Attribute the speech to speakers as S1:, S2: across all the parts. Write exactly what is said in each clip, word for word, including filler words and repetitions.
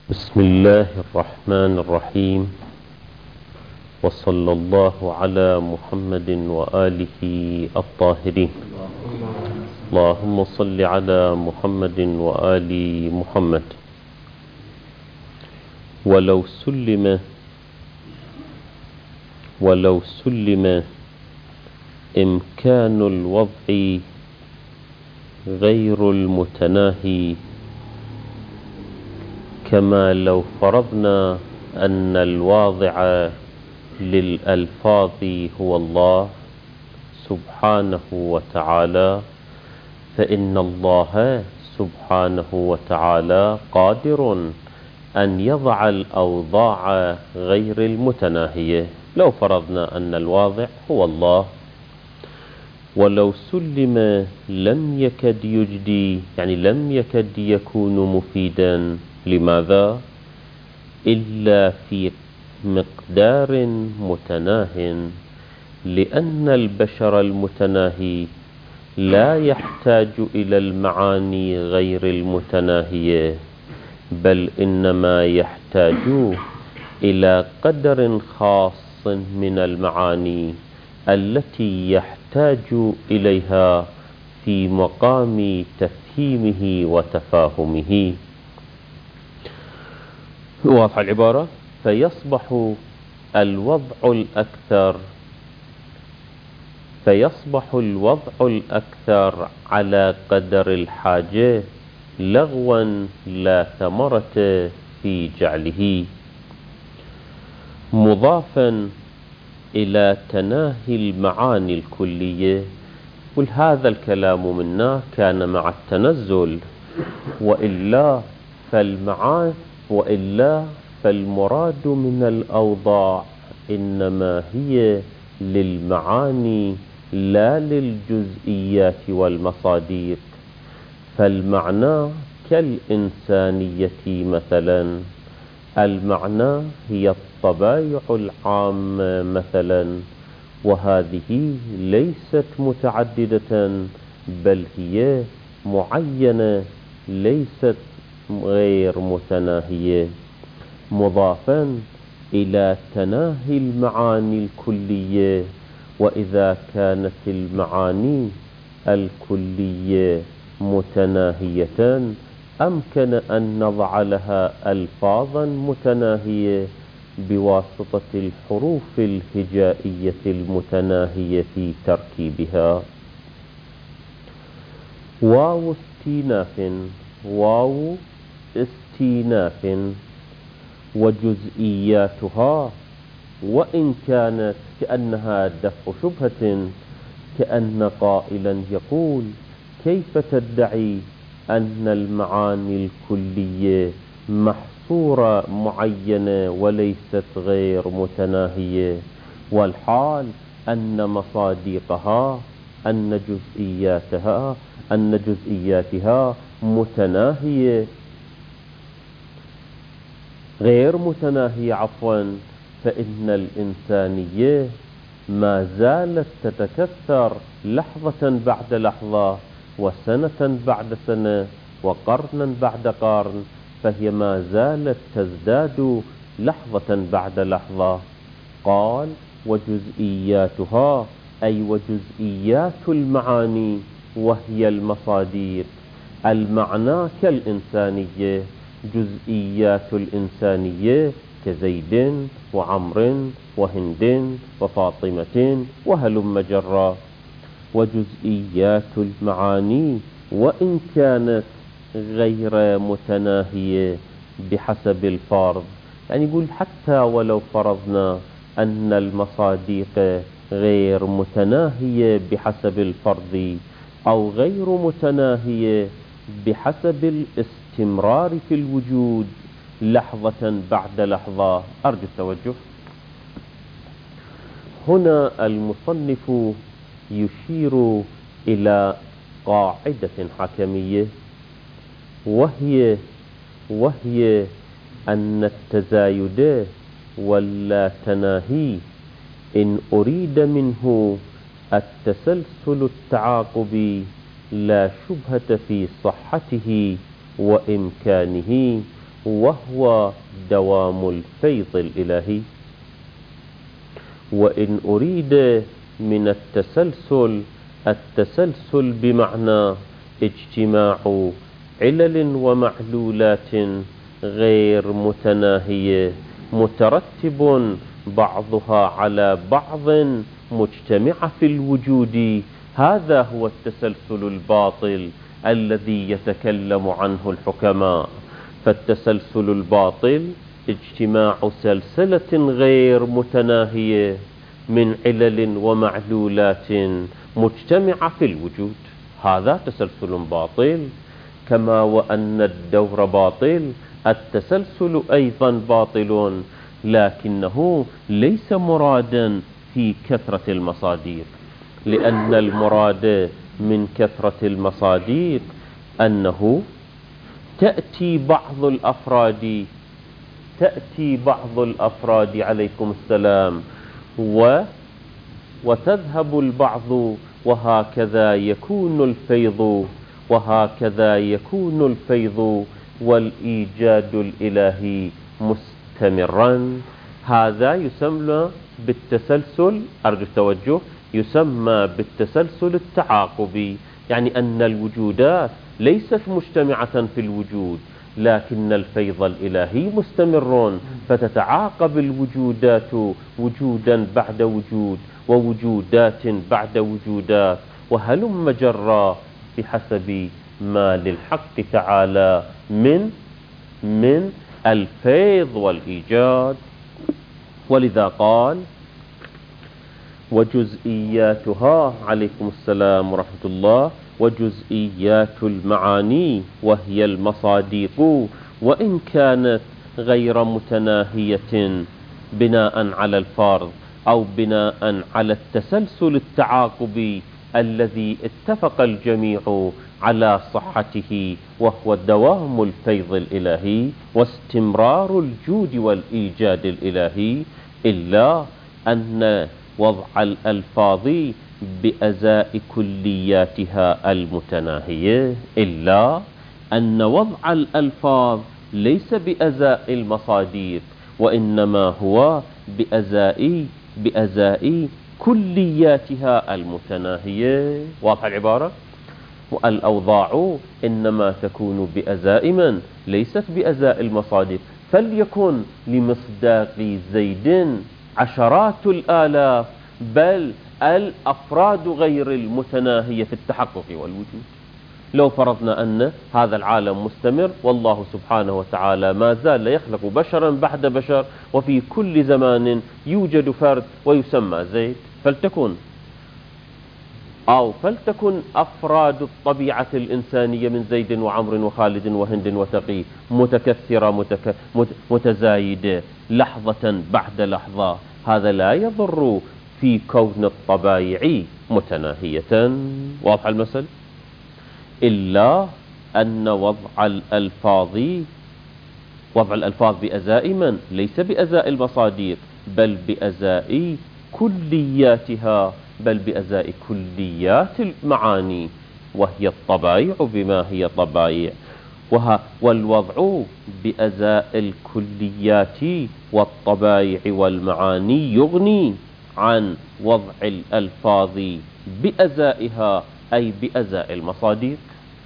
S1: بسم الله الرحمن الرحيم، وصلى الله على محمد وآله الطاهرين. اللهم صل على محمد وآل محمد. ولو سلم ولو سلم إمكان الوضع غير المتناهي، كما لو فرضنا أن الواضع للألفاظ هو الله سبحانه وتعالى، فإن الله سبحانه وتعالى قادر أن يضع الأوضاع غير المتناهية. لو فرضنا أن الواضع هو الله، ولو سلم لم يكد يجدي، يعني لم يكد يكون مفيدا. لماذا؟ إلا في مقدار متناه، لأن البشر المتناهي لا يحتاج إلى المعاني غير المتناهية، بل إنما يحتاج إلى قدر خاص من المعاني التي يحتاج إليها في مقام تفهيمه وتفاهمه. واضح العبارة؟ فيصبح الوضع الأكثر فيصبح الوضع الأكثر على قدر الحاجة لغوا لا ثمرة في جعله، مضافا إلى تناهي المعاني الكلية. وهذا الكلام منا كان مع التنزل، وإلا فالمعاني وإلا فالمراد من الأوضاع إنما هي للمعاني لا للجزئيات والمصادق. فالمعنى كالإنسانية مثلا، المعنى هي الطبائع العامة مثلا، وهذه ليست متعددة بل هي معينة، ليست غير متناهية، مضافا إلى تناهي المعاني الكلية. وإذا كانت المعاني الكلية متناهية أمكن أن نضع لها ألفاظا متناهية بواسطة الحروف الهجائية المتناهية في تركيبها. واو استئناف واو استئناف وجزئياتها، وإن كانت كأنها دفع شبهة، كأن قائلا يقول: كيف تدعي أن المعاني الكلية محصورة معينة وليست غير متناهية، والحال أن مصادقها أن جزئياتها أن جزئياتها متناهية غير متناهية عفوا فإن الإنسانية ما زالت تتكثر لحظة بعد لحظة، وسنة بعد سنة، وقرنا بعد قرن، فهي ما زالت تزداد لحظة بعد لحظة. قال: وجزئياتها، أي وجزئيات المعاني وهي المصادق. المعنى كالإنسانية، جزئيات الإنسانية كزيد وعمر وهند وفاطمة وهلم جرا. وجزئيات المعاني وإن كانت غير متناهية بحسب الفرض، يعني يقول حتى ولو فرضنا أن المصادق غير متناهية بحسب الفرض أو غير متناهية بحسب الاستمرار في الوجود لحظة بعد لحظة. أرجو التوجه. هنا المصنف يشير إلى قاعدة حكمية، وهي وهي أن التزايد ولا تناهي إن أريد منه التسلسل التعاقبي لا شبهة في صحته وإمكانه، وهو دوام الفيض الإلهي. وإن أريد من التسلسل التسلسل بمعنى اجتماع علل ومعلولات غير متناهية مترتب بعضها على بعض مجتمعة في الوجود، هذا هو التسلسل الباطل الذي يتكلم عنه الحكماء. فالتسلسل الباطل اجتماع سلسلة غير متناهية من علل ومعلولات مجتمعة في الوجود، هذا تسلسل باطل. كما وأن الدور باطل، التسلسل أيضا باطل، لكنه ليس مرادا في كثرة المصادر، لأن المراد من كثرة المصادر أنه تأتي بعض الأفراد تأتي بعض الأفراد عليكم السلام و وتذهب البعض، وهكذا يكون الفيض وهكذا يكون الفيض والإيجاد الإلهي مستمرا. هذا يسمى بالتسلسل، أرجو التوجه، يسمى بالتسلسل التعاقبي، يعني أن الوجودات ليست مجتمعة في الوجود، لكن الفيض الإلهي مستمر، فتتعاقب الوجودات وجودا بعد وجود ووجودات بعد وجودات، وهلم جرا بحسب ما للحق تعالى من من الفيض والإيجاد. ولذا قال: وجزئياتها، عليكم السلام ورحمة الله، وجزئيات المعاني وهي المصادق، وإن كانت غير متناهية بناء على الفرض أو بناء على التسلسل التعاقبي الذي اتفق الجميع على صحته، وهو دوام الفيض الإلهي واستمرار الجود والإيجاد الإلهي، إلا أن وضع الألفاظ بأزاء كلياتها المتناهية إلا أن وضع الألفاظ ليس بأزاء المصادر، وإنما هو بأزاء بأزاء كلياتها المتناهية. واضح العبارة؟ والأوضاع إنما تكون بأزاء من؟ ليست بأزاء المصادر. فليكن لمصداق زيد عشرات الآلاف، بل الأفراد غير المتناهية في التحقق والوجود. لو فرضنا أن هذا العالم مستمر، والله سبحانه وتعالى ما زال يخلق بشرا بعد بشر، وفي كل زمان يوجد فرد ويسمى زيد، فلتكن أو فلتكن أفراد الطبيعة الإنسانية من زيد وعمر وخالد وهند وتقي متكثرة متك... متزايدة لحظة بعد لحظة، هذا لا يضر في كون الطبائع متناهية. واضح المثل؟ إلا أن وضع الألفاظ وضع الألفاظ بأزاء من؟ ليس بأزاء المصادر، بل بأزاء كلياتها، بل بأزاء كليات المعاني، وهي الطبائع بما هي طبائع. وها والوضع بأزاء الكليات والطبائع والمعاني يغني عن وضع الألفاظ بأزائها، أي بأزاء المصادر،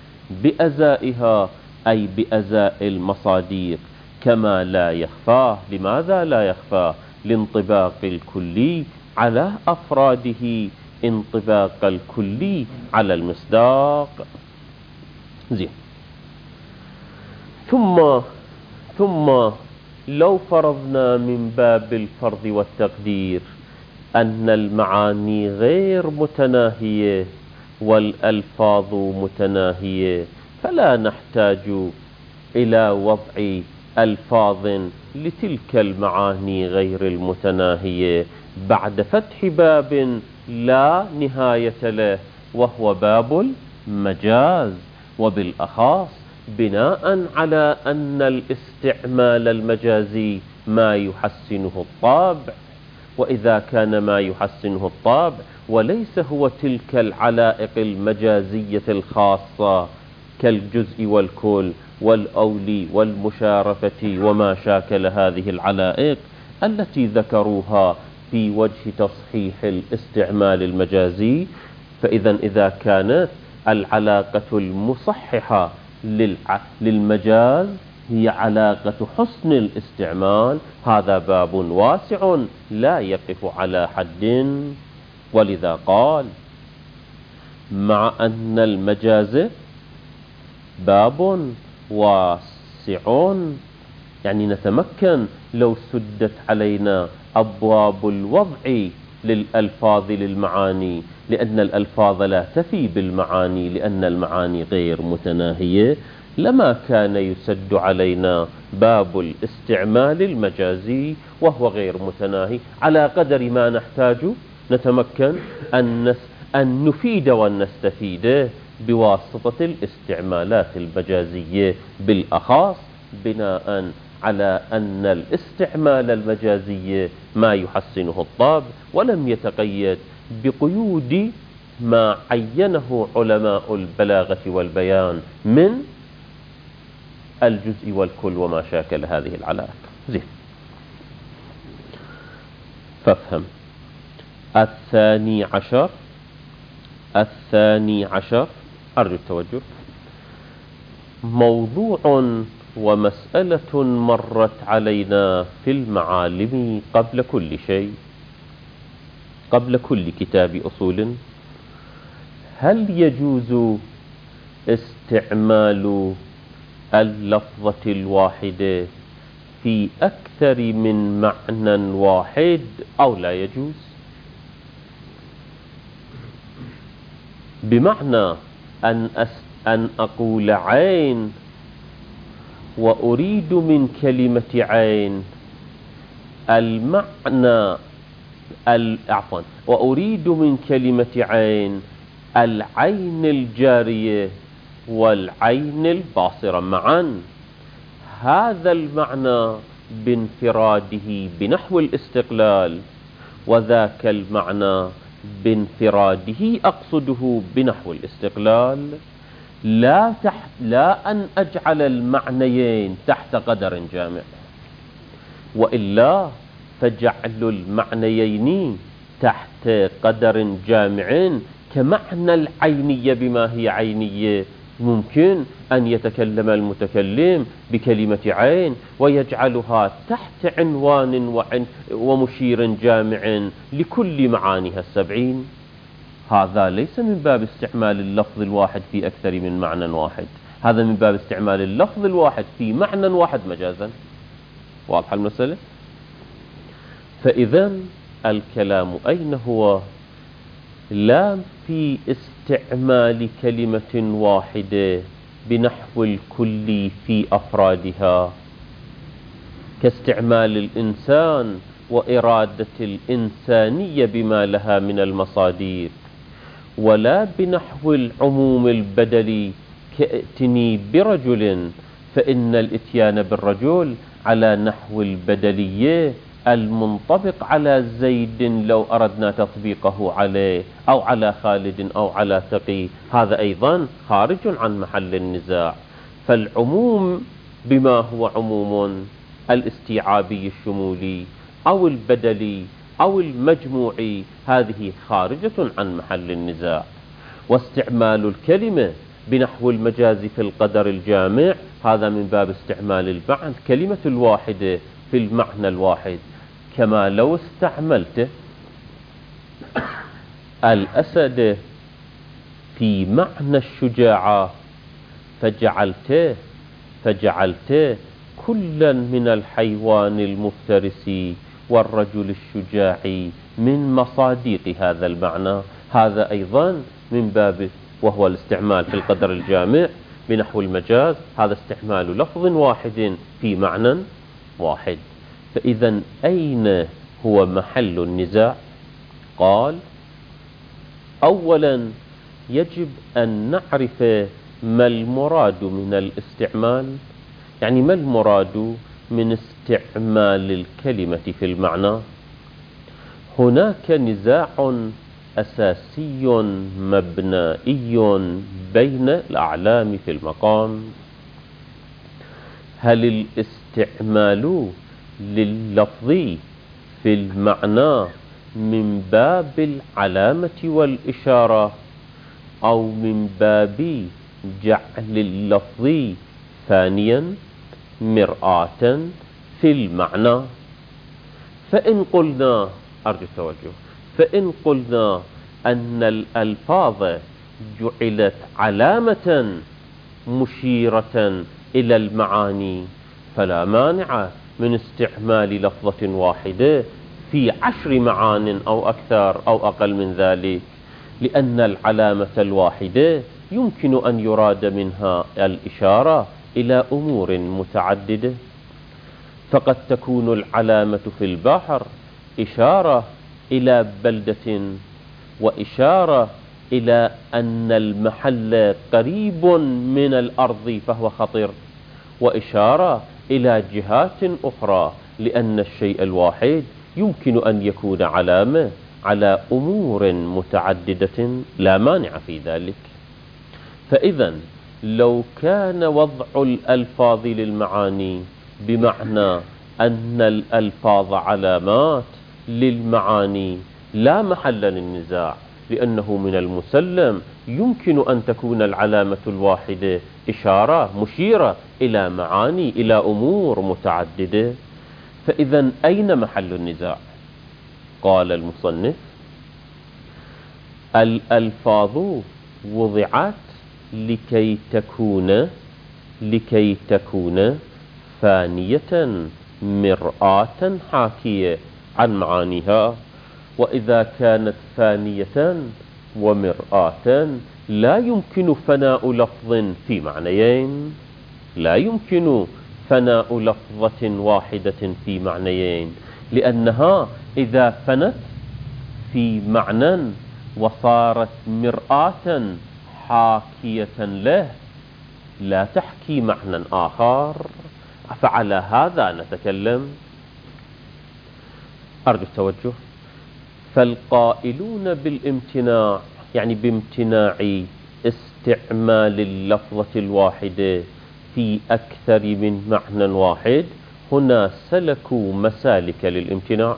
S1: بأزائها أي بأزاء المصادر، كما لا يخفى. لماذا لا يخفى؟ لانطباق الكلي على أفراده انطباق الكلي على المصداق. زين. ثم ثم لو فرضنا من باب الفرض والتقدير أن المعاني غير متناهية والألفاظ متناهية، فلا نحتاج إلى وضع ألفاظ لتلك المعاني غير المتناهية بعد فتح باب لا نهاية له، وهو باب المجاز، وبالأخص بناء على أن الاستعمال المجازي ما يحسنه الطابع. وإذا كان ما يحسنه الطابع وليس هو تلك العلائق المجازية الخاصة كالجزء والكل والأول والمشارفة وما شاكل هذه العلائق التي ذكروها في وجه تصحيح الاستعمال المجازي. فإذا إذا كانت العلاقة المصححة للمجاز هي علاقة حسن الاستعمال، هذا باب واسع لا يقف على حد. ولذا قال: مع أن المجاز باب واسع، يعني نتمكن لو سدت علينا أبواب الوضع للألفاظ للمعاني، لأن الألفاظ لا تفي بالمعاني، لأن المعاني غير متناهية، لما كان يسد علينا باب الاستعمال المجازي وهو غير متناهي. على قدر ما نحتاج نتمكن أن أن نفيد ونستفيد بواسطة الاستعمالات المجازية، بالأخص بناء على أن الاستعمال المجازي ما يحسنه الطبع، ولم يتقيد بقيود ما عينه علماء البلاغة والبيان من الجزء والكل وما شاكل هذه العلاقة. زين، فافهم. الثاني عشر الثاني عشر أرجو التوجه. موضوع ومسألة مرت علينا في المعالم قبل كل شيء، قبل كل كتاب أصول: هل يجوز استعمال اللفظة الواحدة في أكثر من معنى واحد أو لا يجوز؟ بمعنى أن, أن أقول عين وأريد من كلمة عين المعنى عفوا وأريد من كلمة عين العين الجارية والعين الباصرة معا، هذا المعنى بانفراده بنحو الاستقلال، وذاك المعنى بانفراده أقصده بنحو الاستقلال، لا, تحت لا أن أجعل المعنيين تحت قدر جامع، وإلا فجعل المعنيين تحت قدر جامع كمعنى العينية بما هي عينية. ممكن أن يتكلم المتكلم بكلمة عين ويجعلها تحت عنوان ومشير جامع لكل معانيها السبعين، هذا ليس من باب استعمال اللفظ الواحد في أكثر من معنى واحد، هذا من باب استعمال اللفظ الواحد في معنى واحد مجازا. واضح المسألة؟ فإذا الكلام أين هو؟ لا في استعمال كلمة واحدة بنحو الكل في أفرادها، كاستعمال الإنسان وإرادة الإنسانية بما لها من المصادر، ولا بنحو العموم البدلي كائتني برجل، فإن الإتيان بالرجل على نحو البدلية المنطبق على زيد لو أردنا تطبيقه عليه أو على خالد أو على تقي، هذا أيضا خارج عن محل النزاع. فالعموم بما هو عموم الاستيعابي الشمولي أو البدلي أو المجموعي، هذه خارجة عن محل النزاع. واستعمال الكلمة بنحو المجاز في القدر الجامع، هذا من باب استعمال المعنى الكلمة الواحدة في المعنى الواحد، كما لو استعملت الأسد في معنى الشجاعة فجعلته فجعلته كلا من الحيوان المفترس والرجل الشجاع من مصادق هذا المعنى، هذا أيضا من باب، وهو الاستعمال في القدر الجامع بنحو المجاز، هذا استعمال لفظ واحد في معنى واحد. فإذا أين هو محل النزاع؟ قال: أولا يجب أن نعرف ما المراد من الاستعمال، يعني ما المراد من استعمال الكلمة في المعنى. هناك نزاع أساسي مبنائي بين الأعلام في المقام. هل الاستعمال لللفظ في المعنى من باب العلامة والإشارة أو من باب جعل اللفظ ثانيا مرآة في المعنى؟ فإن قلنا أرجو التوجه فإن قلنا أن الألفاظ جعلت علامة مشيرة إلى المعاني، فلا مانع من استعمال لفظة واحدة في عشر معان أو أكثر أو أقل من ذلك، لأن العلامة الواحدة يمكن أن يراد منها الإشارة إلى أمور متعددة. فقد تكون العلامة في البحر إشارة إلى بلدة، وإشارة إلى أن المحل قريب من الأرض فهو خطر، وإشارة إلى جهات أخرى، لأن الشيء الواحد يمكن أن يكون علامة على أمور متعددة لا مانع في ذلك. فإذا لو كان وضع الألفاظ للمعاني بمعنى أن الألفاظ علامات للمعاني لا محل للنزاع، لأنه من المسلم يمكن أن تكون العلامة الواحدة إشارة مشيرة إلى معاني إلى أمور متعددة. فإذا أين محل النزاع؟ قال المصنف: الألفاظ وضعت لكي تكون لكي تكون ثانية مرآة حاكية عن معانيها، وإذا كانت ثانية ومرآة لا يمكن فناء لفظ في معنيين، لا يمكن فناء لفظة واحدة في معنيين، لأنها إذا فنت في معنى وصارت مرآة حاكية له لا تحكي معنى آخر. فعلى هذا نتكلم. أرجو التوجه. فالقائلون بالامتناع، يعني بامتناع استعمال اللفظة الواحدة في أكثر من معنى واحد، هنا سلكوا مسالك للامتناع.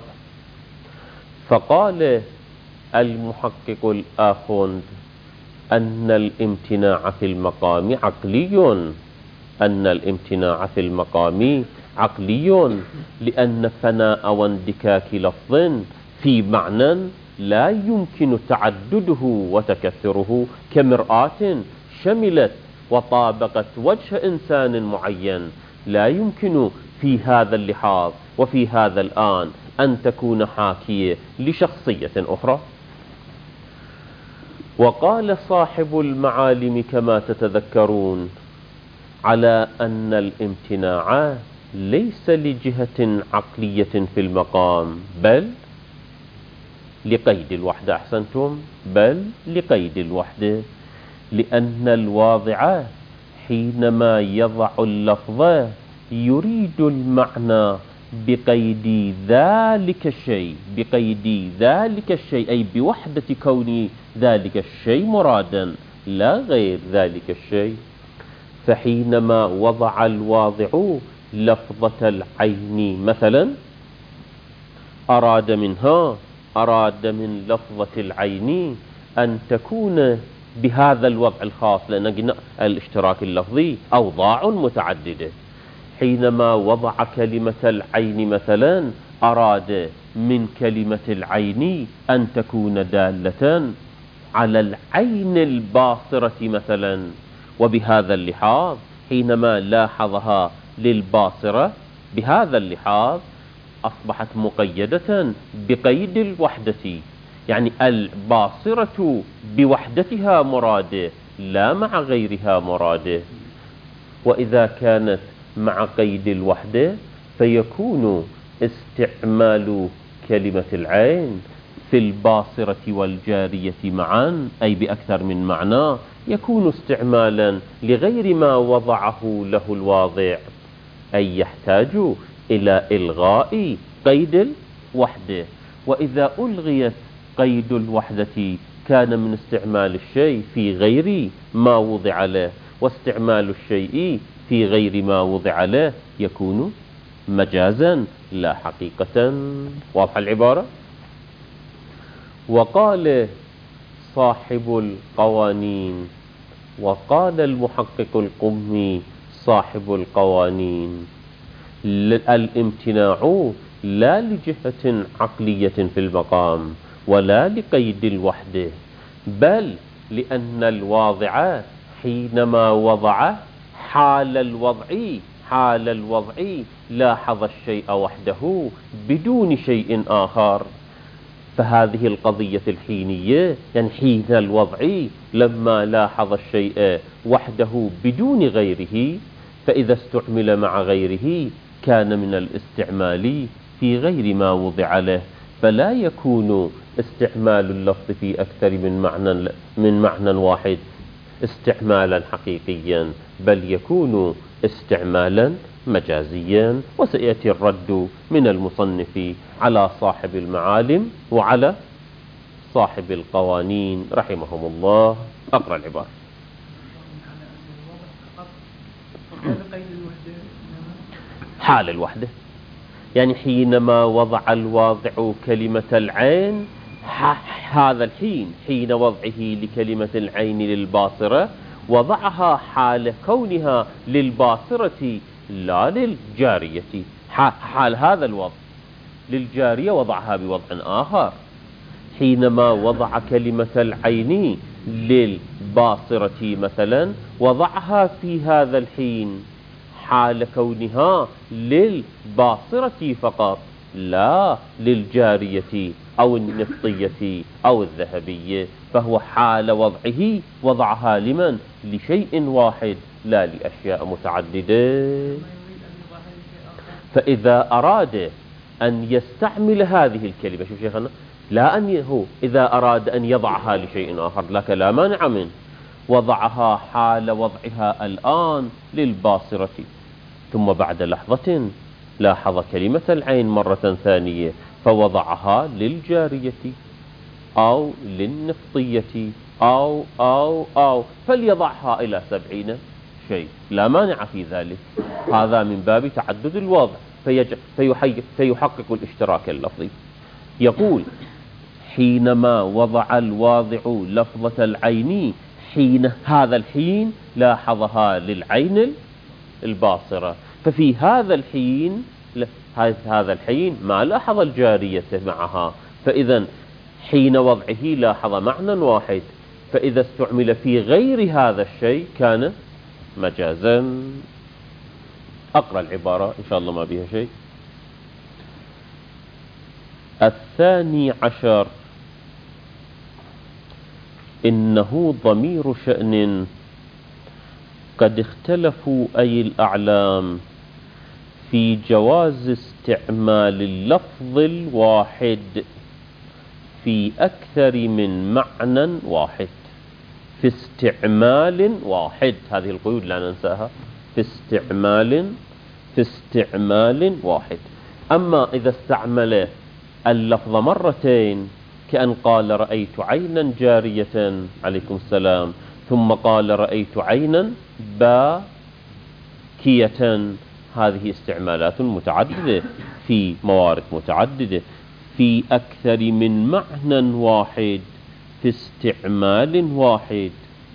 S1: فقال المحقق الآخوند أن الامتناع في المقام عقلي، أن الامتناع في المقام عقلي لأن فناء واندكاك لفظ في معنى لا يمكن تعدده وتكثره كمرآة شملت وطابقت وجه إنسان معين، لا يمكن في هذا اللحاظ وفي هذا الآن أن تكون حاكية لشخصية أخرى. وقال صاحب المعالم كما تتذكرون على أن الامتناع ليس لجهة عقلية في المقام، بل لقيد الوحدة. أحسنتم، بل لقيد الوحدة، لأن الواضع حينما يضع اللفظ يريد المعنى بقيد ذلك الشيء، بقيد ذلك الشيء أي بوحدة كون ذلك الشيء مرادا لا غير ذلك الشيء. فحينما وضع الواضع لفظة العين مثلا أراد منها أراد من لفظة العين أن تكون بهذا الوضع الخاص، لأن قلنا الاشتراك اللفظي أوضاع متعددة. حينما وضع كلمة العين مثلا أراد من كلمة العين أن تكون دالة على العين الباصرة مثلا، وبهذا اللحاظ حينما لاحظها للباصرة بهذا اللحاظ أصبحت مقيدة بقيد الوحدة، يعني الباصرة بوحدتها مرادة لا مع غيرها مرادة. وإذا كانت مع قيد الوحدة فيكون استعمال كلمة العين في الباصرة والجارية معا أي بأكثر من معنى يكون استعمالا لغير ما وضعه له الواضع، أي يحتاج إلى إلغاء قيد الوحدة. وإذا ألغيت قيد الوحدة كان من استعمال الشيء في غير ما وضع له، واستعمال الشيء في غير ما وضع له يكون مجازا لا حقيقة. واضح العبارة؟ وقال صاحب القوانين، وقال المحقق القمي صاحب القوانين: الامتناع لا لجهة عقلية في المقام ولا لقيد الوحدة، بل لأن الواضع حينما وضع حال الوضع حال الوضع لاحظ الشيء وحده بدون شيء آخر. فهذه القضية الحينية، يعني حين الوضع لما لاحظ الشيء وحده بدون غيره، فإذا استعمل مع غيره كان من الاستعمال في غير ما وضع له، فلا يكون استعمال اللفظ في أكثر من معنى من معنى واحد استعمالا حقيقيا، بل يكون استعمالا مجازيا. وسيأتي الرد من المصنف على صاحب المعالم وعلى صاحب القوانين رحمهم الله. أقرأ العبارة. حال الوحدة، يعني حينما وضع الواضع كلمة العين، هذا الحين حين وضعه لكلمة العين للباصرة وضعها حال كونها للباصرة لا للجارية. حال هذا الوضع للجارية وضعها بوضع آخر. حينما وضع كلمة العين للباصرة مثلا وضعها في هذا الحين حال كونها للباصرة فقط لا للجارية أو النفطية أو الذهبية، فهو حال وضعه وضعها لمن؟ لشيء واحد لا لأشياء متعددة. فإذا أراد أن يستعمل هذه الكلمة، شوف شيخنا، لا أن هو إذا أراد أن يضعها لشيء آخر لك لا مانع منه، وضعها حال وضعها الآن للباصرة، ثم بعد لحظة لاحظ كلمة العين مرة ثانية فوضعها للجارية أو للنفطية أو أو أو فليضعها إلى سبعين شيء، لا مانع في ذلك. هذا من باب تعدد الوضع فيحقق الاشتراك اللفظي. يقول: حينما وضع الواضع لفظة العين حين هذا الحين لاحظها للعين الباصرة، ففي هذا الحين هذا الحين ما لاحظ الجارية معها، فإذا حين وضعه لاحظ معنى واحد، فإذا استعمل في غير هذا الشيء كان مجازا. أقرأ العبارة إن شاء الله ما بها شيء. الثاني عشر: إنه ضمير شأن قد اختلفوا أي الأعلام في جواز استعمال اللفظ الواحد في أكثر من معنى واحد. في استعمال واحد، هذه القيود لا ننساها، في استعمال في استعمال واحد. أما إذا استعمل اللفظ مرتين كأن قال رأيت عينا جارية عليكم السلام، ثم قال رأيت عينا باكية، هذه استعمالات متعددة في موارد متعددة. في أكثر من معنى واحد في استعمال واحد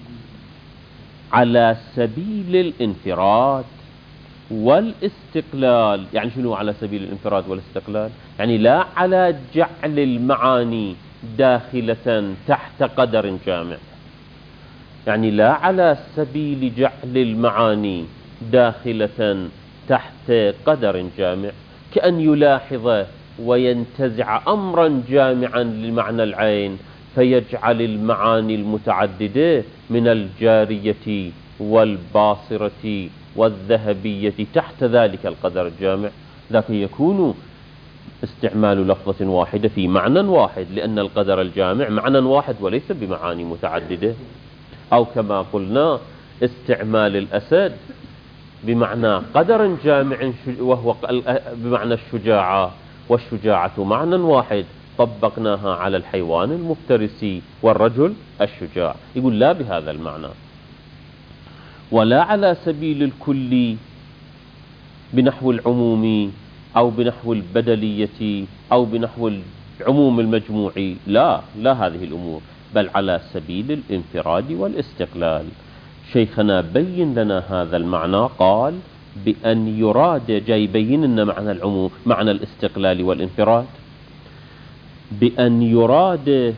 S1: على سبيل الانفراد والاستقلال. يعني شنو على سبيل الانفراد والاستقلال؟ يعني لا على جعل المعاني داخلة تحت قدر جامع، يعني لا على سبيل جعل المعاني داخلة تحت قدر جامع، كأن يلاحظ وينتزع أمرا جامعا لمعنى العين فيجعل المعاني المتعددة من الجارية والباصرة والذهبية تحت ذلك القدر الجامع، ذاك يكون استعمال لفظة واحدة في معنى واحد، لأن القدر الجامع معنى واحد وليس بمعاني متعددة. أو كما قلنا استعمال الأسد بمعنى قدر جامع وهو بمعنى الشجاعة، والشجاعة معنى واحد، طبقناها على الحيوان المفترس والرجل الشجاع. يقول لا بهذا المعنى، ولا على سبيل الكل بنحو العموم أو بنحو البدلية أو بنحو العموم المجموعي، لا لا هذه الأمور، بل على سبيل الانفراد والاستقلال. شيخنا بين لنا هذا المعنى، قال بأن يراد، جاي يبين لنا معنى العموم، معنى الاستقلال والانفراد، بأن يراد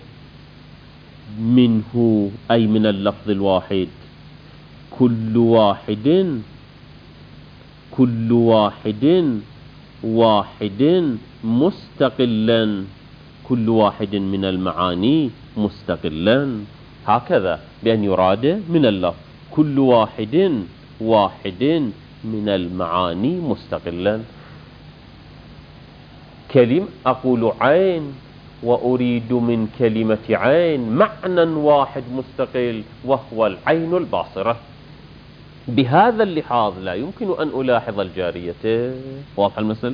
S1: منه أي من اللفظ الواحد كل واحد كل واحد واحد مستقلا، كل واحد من المعاني مستقلا، هكذا بأن يراد من اللفظ كل واحد واحد من المعاني مستقلا. كلمة أقول عين وأريد من كلمة عين معنى واحد مستقل وهو العين الباصرة. بهذا اللحاظ لا يمكن أن ألاحظ الجارية. واضح المسألة؟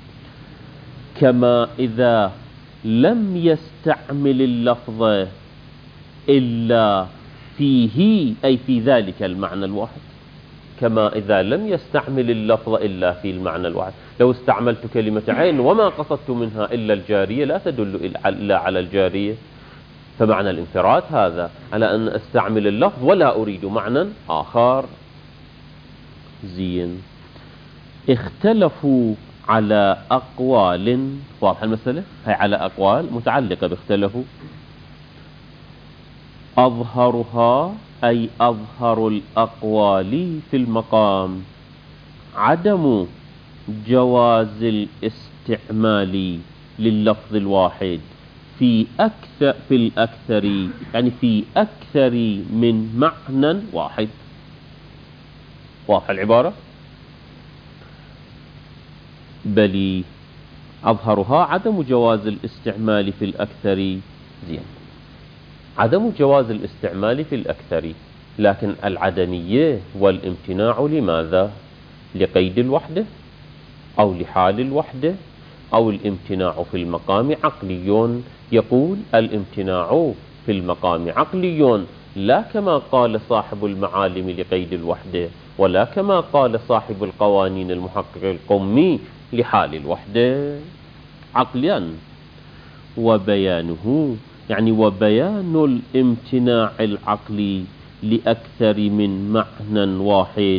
S1: كما إذا لم يستعمل اللفظ إلا فيه، أي في ذلك المعنى الواحد، كما إذا لم يستعمل اللفظ إلا في المعنى الواحد. لو استعملت كلمة عين وما قصدت منها إلا الجارية لا تدل إلا على الجارية. فمعنى الانفراد هذا على أن أستعمل اللفظ ولا أريد معنى آخر. زين. اختلفوا على أقوال. واضح المسألة؟ هي على أقوال متعلقة باختلفوا. أظهرها أي أظهر الأقوال في المقام عدم جواز الاستعمال لللفظ الواحد في أكثر في الأكثر، يعني في أكثر من معنى واحد. واضح العبارة؟ بل أظهرها عدم جواز الاستعمال في الأكثر. زين. عدم جواز الاستعمال في الأكثر، لكن العدمية والامتناع لماذا؟ لقيد الوحدة أو لحال الوحدة أو الامتناع في المقام عقلي. يقول الامتناع في المقام عقلي، لا كما قال صاحب المعالم لقيد الوحدة، ولا كما قال صاحب القوانين المحقق القمي لحال الوحدة، عقليا. وبيانه يعني وبيان الامتناع العقلي لأكثر من معنى واحد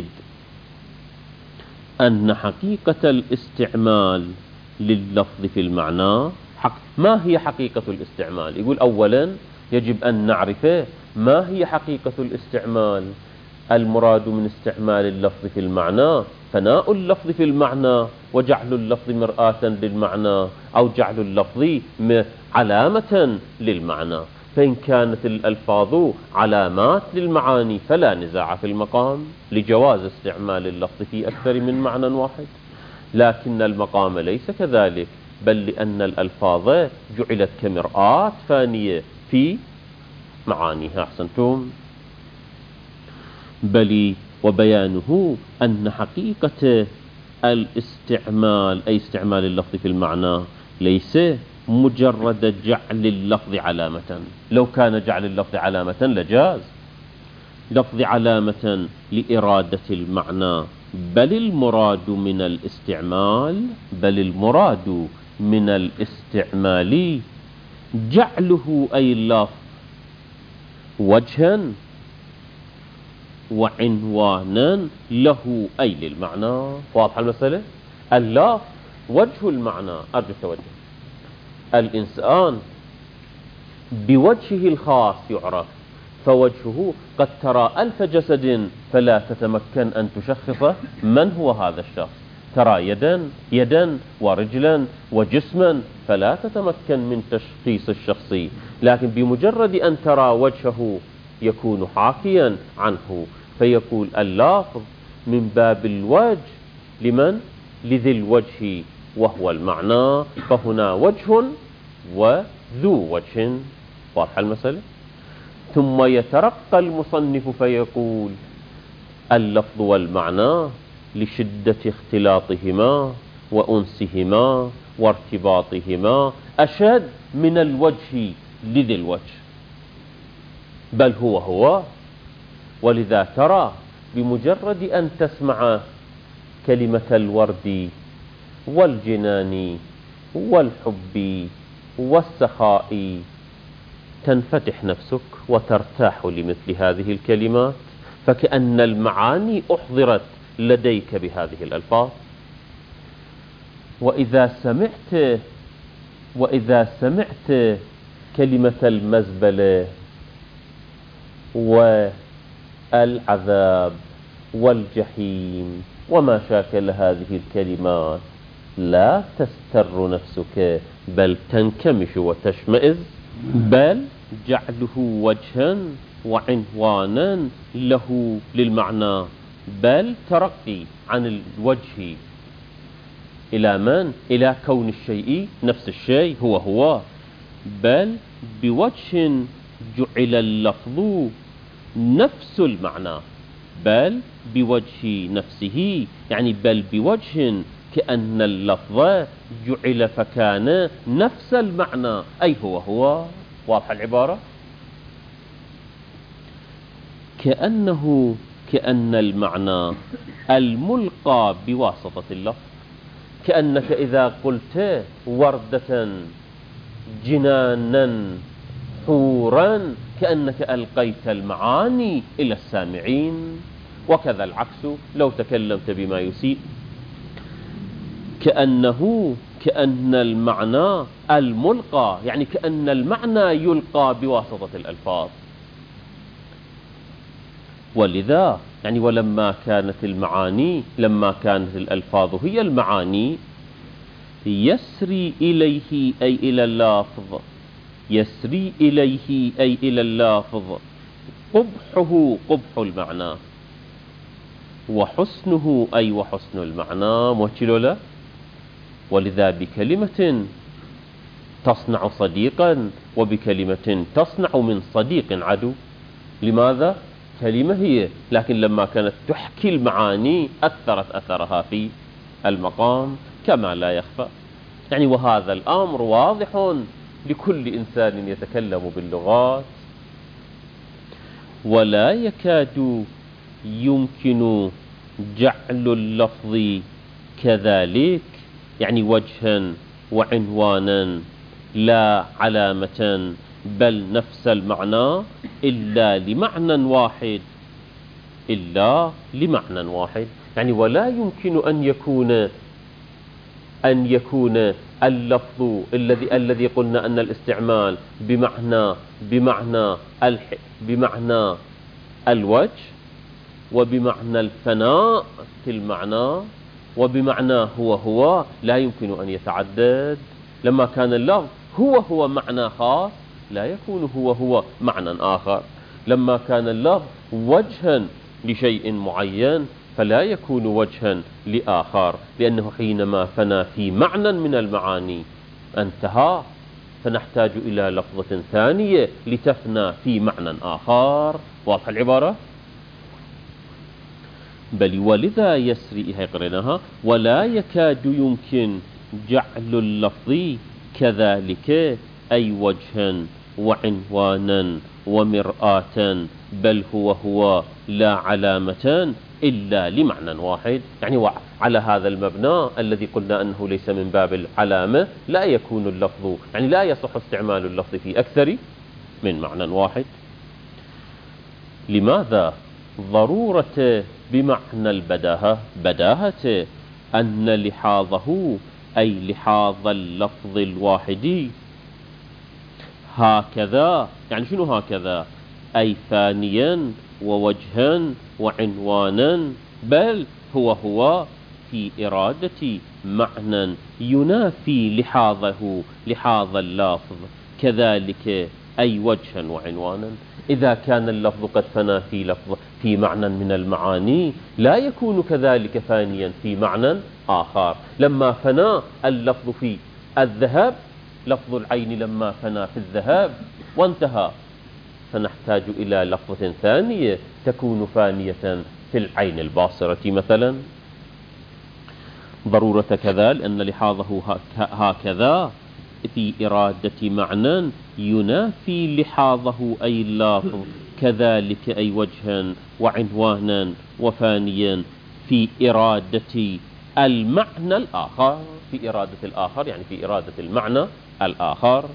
S1: أن حقيقة الاستعمال لللفظ في المعنى حق. ما هي حقيقة الاستعمال؟ يقول أولا يجب أن نعرف ما هي حقيقة الاستعمال. المراد من استعمال اللفظ في المعنى فناء اللفظ في المعنى وجعل اللفظ مرآة للمعنى، أو جعل اللفظ علامة للمعنى. فإن كانت الألفاظ علامات للمعاني فلا نزاع في المقام لجواز استعمال اللفظ في أكثر من معنى واحد. لكن المقام ليس كذلك، بل لأن الألفاظ جعلت كمرآة فانية في معانيها. أحسنتم. بل وبيانه أن حقيقة الاستعمال أي استعمال اللفظ في المعنى ليس مجرد جعل اللفظ علامة. لو كان جعل اللفظ علامة لجاز، لفظ علامة لإرادة المعنى، بل المراد من الاستعمال بل المراد من الاستعمال جعله أي اللفظ وجها وعنوانا له أي للمعنى. واضح المسألة؟ اللفظ وجه المعنى. أرجو التوجه. الإنسان بوجهه الخاص يعرف، فوجهه قد ترى ألف جسد فلا تتمكن أن تشخص من هو هذا الشخص. ترى يدا يدا ورجلا وجسما فلا تتمكن من تشخيص الشخص، لكن بمجرد أن ترى وجهه يكون حاكيا عنه. فيقول اللفظ من باب الوجه لمن؟ لذي الوجه وهو المعنى، فهنا وجه وذو وجه. واضح المسألة؟ ثم يترقى المصنف فيقول اللفظ والمعنى لشدة اختلاطهما وأنسهما وارتباطهما أشد من الوجه لذي الوجه، بل هو هو. ولذا ترى بمجرد أن تسمع كلمة الورد والجنان والحب والسخاء تنفتح نفسك وترتاح لمثل هذه الكلمات، فكأن المعاني أحضرت لديك بهذه الألفاظ. وإذا سمعت وإذا سمعت كلمة المزبلة والعذاب والجحيم وما شاكل هذه الكلمات لا تستر نفسك، بل تنكمش وتشمئز، بل جعله وجها وعنوانا له للمعنى، بل ترقي عن الوجه إلى من؟ إلى كون الشيء نفس الشيء هو هو، بل بوجه جعل اللفظ نفس المعنى، بل بوجه نفسه، يعني بل بوجه كأن اللفظ جعل فكان نفس المعنى، أي هو هو. واضح العبارة؟ كأنه كأن المعنى الملقى بواسطة اللفظ، كأنك إذا قلت وردة جنانا حورا كأنك ألقيت المعاني إلى السامعين، وكذا العكس لو تكلمت بما يسيء. كأنه كأن المعنى الملقى، يعني كأن المعنى يلقى بواسطة الألفاظ. ولذا يعني ولما كانت المعاني لما كانت الألفاظ هي المعاني يسري إليه أي إلى اللافظ يسري إليه أي إلى اللافظ قبحه قبح المعنى، وحسنه أي وحسن المعنى موكل له. ولذا بكلمة تصنع صديقا وبكلمة تصنع من صديق عدو. لماذا؟ كلمة هي، لكن لما كانت تحكي المعاني أثرت أثرها في المقام كما لا يخفى. يعني وهذا الأمر واضح لكل إنسان يتكلم باللغات. ولا يكاد يمكن جعل اللفظ كذلك، يعني وجها وعنوانا لا علامة، بل نفس المعنى إلا لمعنى واحد إلا لمعنى واحد. يعني ولا يمكن أن يكون أن يكون اللفظ الذي الذي قلنا أن الاستعمال بمعنى بمعنى الح بمعنى الوجه وبمعنى الفناء في المعنى وبمعنى هو هو لا يمكن أن يتعدد. لما كان اللفظ هو هو معنى خاص لا يكون هو هو معنى آخر. لما كان اللفظ وجها لشيء معين فلا يكون وجها لآخر، لأنه حينما فنى في معنى من المعاني انتهى، فنحتاج إلى لفظة ثانية لتفنى في معنى آخر. واضح العبارة؟ بل ولذا يسري قرنها ولا يكاد يمكن جعل اللفظ كذلك أي وجها وعنوانا ومرآة، بل هو هو لا علامة إلا لمعنى واحد. يعني على هذا المبنى الذي قلنا أنه ليس من باب العلامة لا يكون اللفظ، يعني لا يصح استعمال اللفظ في أكثر من معنى واحد. لماذا؟ ضرورة بمعنى البداهة، بداهة أن لحاظه أي لحاظ اللفظ الواحد هكذا. يعني شنو هكذا؟ أي ثانيا ووجها وعنوانا، بل هو هو في إرادة معنى ينافي لحاظه لحاظ اللفظ كذلك أي وجها وعنوانا. إذا كان اللفظ قد فنى في لفظ في معنى من المعاني لا يكون كذلك فانيا في معنى آخر. لما فنى اللفظ في الذهب، لفظ العين لما فنى في الذهب وانتهى، فنحتاج إلى لفظة ثانية تكون فانية في العين الباصرة مثلا. ضرورة كذا لأن لحاظه هكذا في إرادة معنى ينافي لحاظه أي اللافظ كذلك أي وجها وعنوانا وفانيا في إرادة المعنى الآخر، في إرادة الآخر يعني في إرادة المعنى الآخر،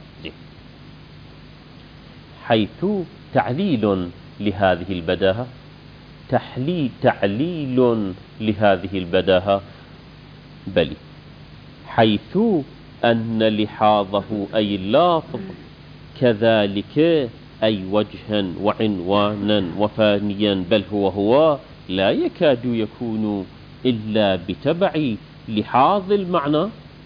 S1: حيث تعليل لهذه البداهة، تحليل تعليل لهذه البداهة، بل حيث أن لحاظه أي اللافظ كذلك أي وجها وعنوانا وفانيا، بل هو هو لا يكاد يكون إلا بتبع لحاظ المعنى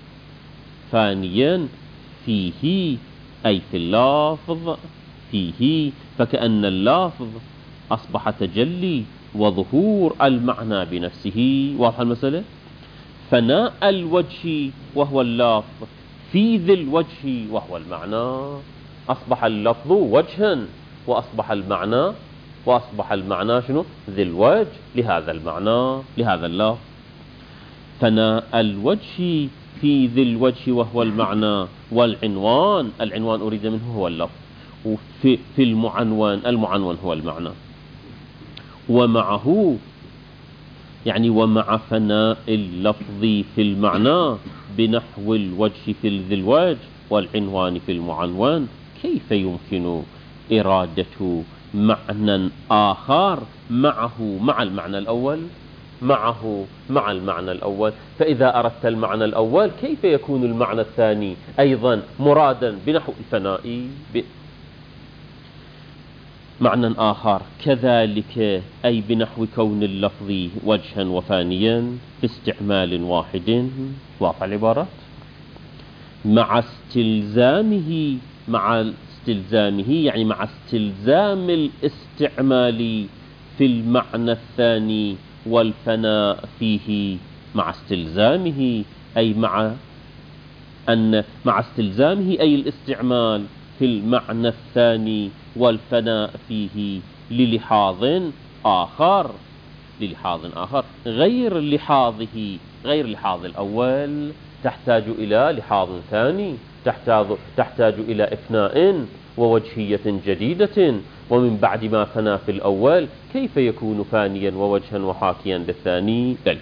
S1: فانيا فيه أي في اللافظ فيه، فكأن اللافظ أصبح تجلي وظهور المعنى بنفسه. واضح المسألة؟ فناء الوجه وهو اللفظ في ذي الوجه وهو المعنى، أصبح اللفظ وجها وأصبح المعنى وأصبح المعنى شنو؟ ذي الوجه لهذا المعنى لهذا اللفظ. فناء الوجه في ذي الوجه وهو المعنى، والعنوان العنوان أريد منه هو اللفظ، وفي في المعنون المعنون هو المعنى، ومعه يعني ومع فناء اللفظ في المعنى بنحو الوجه في ذي الوجه والعنوان في المعنون، كيف يمكن إرادة معنى آخر معه مع المعنى الأول معه مع المعنى الأول؟ فإذا أردت المعنى الأول كيف يكون المعنى الثاني أيضا مرادا بنحو الفناء معنى آخر كذلك، أي بنحو كون اللفظ وجها وفانيا في استعمال واحد؟ واضح العبارات؟ مع استلزامه مع استلزامه يعني مع استلزام الاستعمال في المعنى الثاني والفناء فيه، مع استلزامه أي مع أن مع استلزامه أي الاستعمال في المعنى الثاني والفناء فيه للحاظ آخر للحاظ آخر غير لحاظه غير لحاظ الأول، تحتاج إلى لحاظ ثاني، تحتاج تحتاج إلى إفناء ووجهية جديدة، ومن بعد ما فنى في الأول كيف يكون فانيا ووجها وحاكيا للثاني؟ بل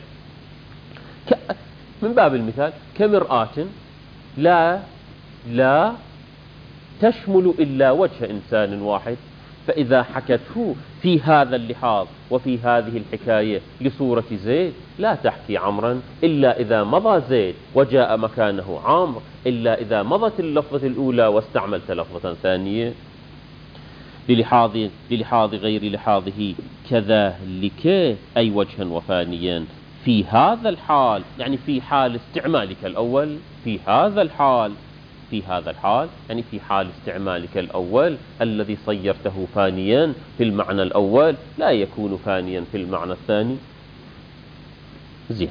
S1: من باب المثال كمرآة لا لا تشمل إلا وجه إنسان واحد، فإذا حكته في هذا اللحاظ وفي هذه الحكاية لصورة زيد لا تحكي عمرا إلا إذا مضى زيد وجاء مكانه عمرو، إلا إذا مضت اللفظة الأولى واستعملت لفظة ثانية للحاظ للحاظ غير لحاظه كذلك أي وجها وفانيا في هذا الحال، يعني في حال استعمالك الأول في هذا الحال في هذا الحال يعني في حال استعمالك الأول الذي صيرته فانيا في المعنى الأول لا يكون فانيا في المعنى الثاني. زين.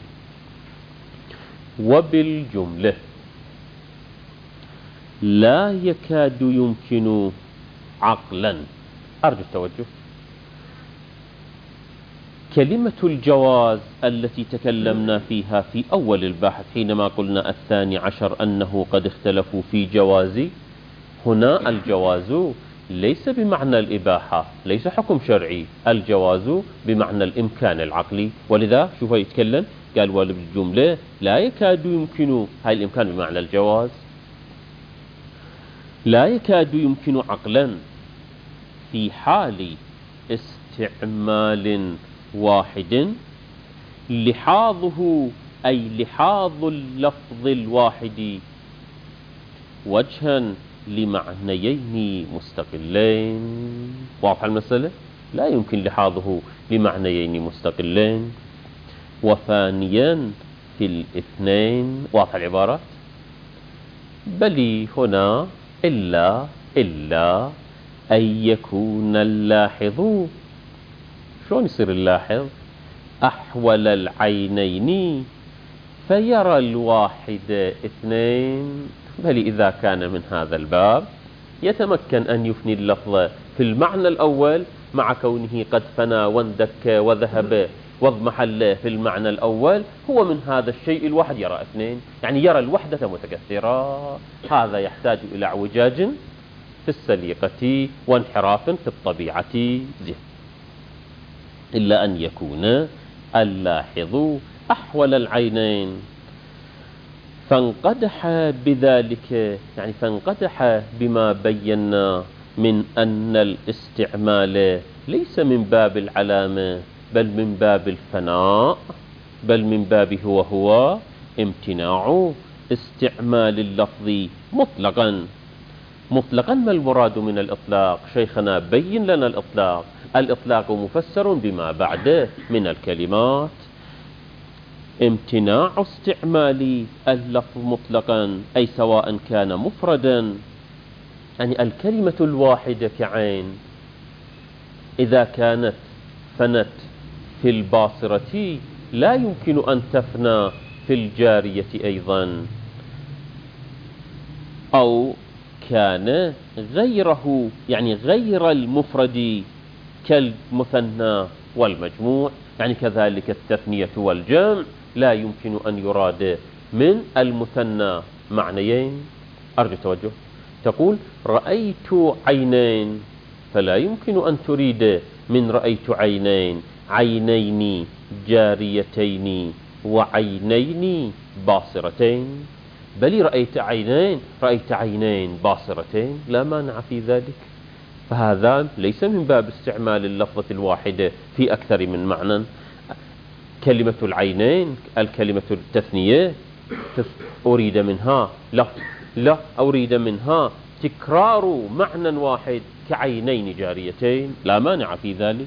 S1: وبالجملة لا يكاد يمكن عقلا، أرجو التوجه، كلمة الجواز التي تكلمنا فيها في أول البحث حينما قلنا الثاني عشر أنه قد اختلفوا في جواز، هنا الجواز ليس بمعنى الإباحة، ليس حكم شرعي، الجواز بمعنى الإمكان العقلي، ولذا شوف يتكلم قال وبالجملة لا يكاد يمكن، هاي الإمكان بمعنى الجواز، لا يكاد يمكن عقلا في حال استعمال واحد لحاظه أي لحاظ اللفظ الواحد وجها لمعنيين مستقلين. واضح المسألة؟ لا يمكن لحاظه لمعنيين مستقلين وثانيا في الاثنين. واضح العبارة؟ بل هنا إلا إلا أن يكون اللاحظ، شلون يصير اللاحظ؟ أحول العينين فيرى الواحد اثنين، بل إذا كان من هذا الباب يتمكن أن يفني اللفظ في المعنى الأول مع كونه قد فنى واندك وذهب واضمحل في المعنى الأول هو من هذا الشيء الواحد يرى اثنين، يعني يرى الوحدة متكثرة. هذا يحتاج إلى اعوجاج في السليقة وانحراف في الطبيعة زين، إلا أن يكون اللاحظ أحول العينين فانقدح بذلك، يعني فانقدح بما بينا من أن الاستعمال ليس من باب العلامة بل من باب الفناء، بل من باب هو هو امتناع استعمال اللفظ مطلقا. مطلقا ما المراد من الإطلاق؟ شيخنا بين لنا الإطلاق. الإطلاق مفسر بما بعده من الكلمات. امتناع استعمال اللفظ مطلقا أي سواء كان مفردا، يعني الكلمة الواحدة كعين إذا كانت فنت في الباصرة لا يمكن أن تفنى في الجارية أيضا، أو كان غيره يعني غير المفرد كالمثنى والمجموع، يعني كذلك التثنية والجمع لا يمكن أن يراد من المثنى معنيين. أرجو توجه. تقول رأيت عينين، فلا يمكن أن تريد من رأيت عينين عينين جاريتين وعينين باصرتين، بل رأيت عينين رأيت عينين باصرتين، لا مانع في ذلك. فهذا ليس من باب استعمال اللفظة الواحدة في أكثر من معنى. كلمة العينين الكلمة التثنية أريد منها لا لا أريد منها تكرار معنى واحد كعينين جاريتين، لا مانع في ذلك.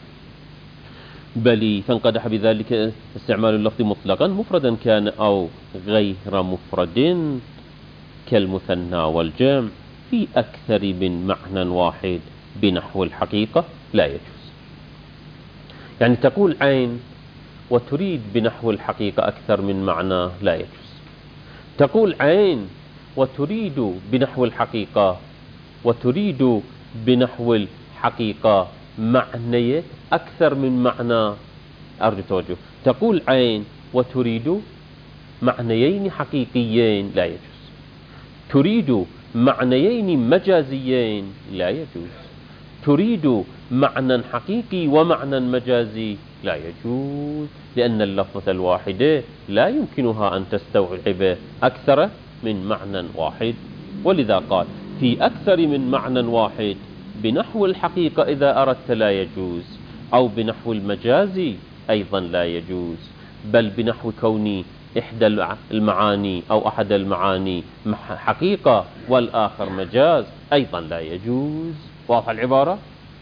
S1: بل فانقدح بذلك استعمال اللفظ مطلقا مفردا كان أو غير مفرد كالمثنى والجمع في أكثر من معنى واحد بنحو الحقيقة لا يجوز. يعني تقول عين وتريد بنحو الحقيقة أكثر من معنى لا يجوز. تقول عين وتريد بنحو الحقيقة وتريد بنحو الحقيقة معنى أكثر من معنى. أرجو توجه. تقول عين وتريد معنيين حقيقيين لا يجوز. تريد معنيين مجازيين لا يجوز. تريد معنى حقيقي ومعنى مجازي لا يجوز، لأن اللفظة الواحدة لا يمكنها أن تستوعب أكثر من معنى واحد. ولذا قال في أكثر من معنى واحد بنحو الحقيقة إذا أردت لا يجوز، أو بنحو المجازي أيضا لا يجوز، بل بنحو كوني إحدى المعاني أو أحد المعاني حقيقة والآخر مجاز أيضا لا يجوز. واضح العبارة؟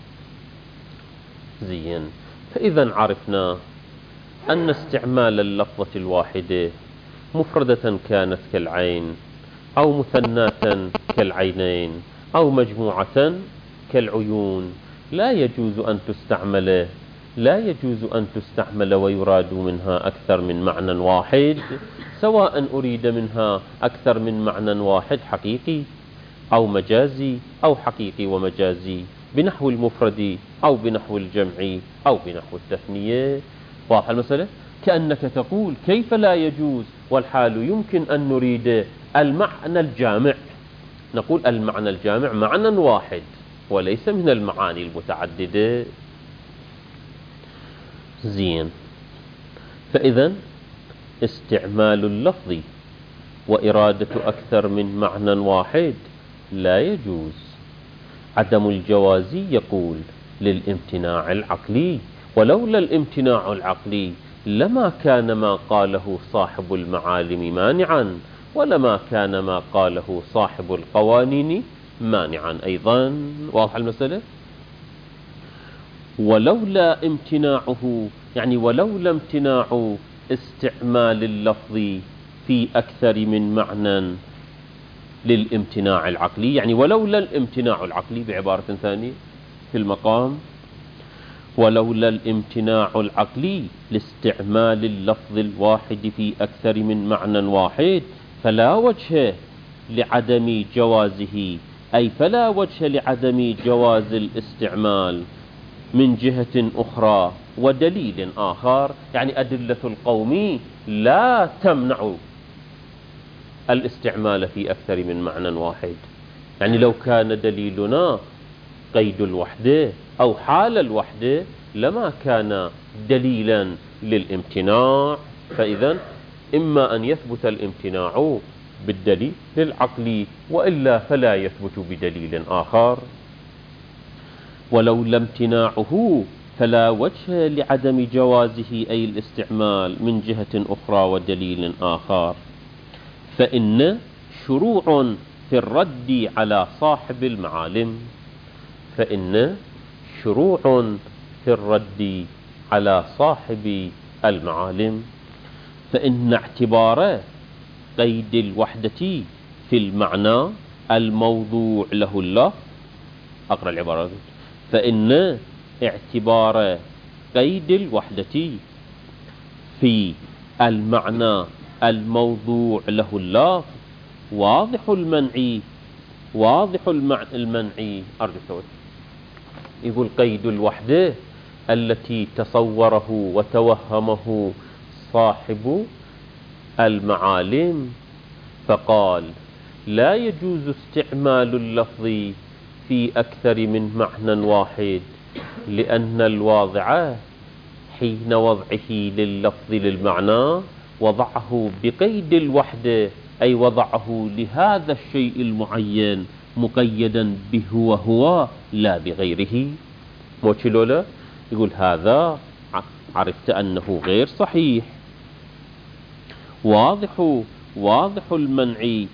S1: زين. فإذا عرفنا أن استعمال اللفظة الواحدة مفردة كانت كالعين أو مثناة كالعينين أو مجموعة كالعيون لا يجوز أن تستعمل لا يجوز أن تستعمل ويراد منها أكثر من معنى واحد، سواء أريد منها أكثر من معنى واحد حقيقي أو مجازي أو حقيقي ومجازي بنحو المفرد أو بنحو الجمع أو بنحو التثنية. واضح المسألة؟ كأنك تقول كيف لا يجوز والحال يمكن أن نريد المعنى الجامع. نقول المعنى الجامع معنى واحد وليس من المعاني المتعددة. زين. فإذا استعمال اللفظ وإرادة أكثر من معنى واحد لا يجوز. عدم الجواز يقول للامتناع العقلي، ولولا الامتناع العقلي لما كان ما قاله صاحب المعالم مانعا، ولما كان ما قاله صاحب القوانين مانعا أيضا. واضح المسألة؟ ولولا امتناعه يعني ولولا امتناع استعمال اللفظ في أكثر من معنى للامتناع العقلي، يعني ولولا الامتناع العقلي بعبارة ثانية في المقام، ولولا الامتناع العقلي لاستعمال اللفظ الواحد في أكثر من معنى واحد فلا وجه لعدم جوازه، أي فلا وجه لعدم جواز الاستعمال من جهة أخرى ودليل آخر، يعني أدلة القوم لا تمنع الاستعمال في أكثر من معنى واحد. يعني لو كان دليلنا قيد الوحدة أو حال الوحدة لما كان دليلا للامتناع، فإذا إما أن يثبت الامتناع بالدليل العقلي وإلا فلا يثبت بدليل آخر. ولو لم امتناعه فلا وجه لعدم جوازه أي الاستعمال من جهة أخرى ودليل آخر. فإن شروع في الرد على صاحب المعالم فإن شروع في الرد على صاحب المعالم فإن اعتبار قيد الوحدة في المعنى الموضوع له اللفظ. أقرأ العبارة. فإن اعتبار قيد الوحدة في المعنى الموضوع له اللفظ واضح المنع واضح المنع أرجو التوجه. يقول قيد الوحدة التي تصوره وتوهمه صاحب المعالم، فقال لا يجوز استعمال اللفظ في أكثر من معنى واحد، لأن الواضع حين وضعه لللفظ للمعنى وضعه بقيد الوحدة، أي وضعه لهذا الشيء المعين مقيدا به وهو لا بغيره. موشلولا يقول هذا عرفت أنه غير صحيح، واضح واضح المنع.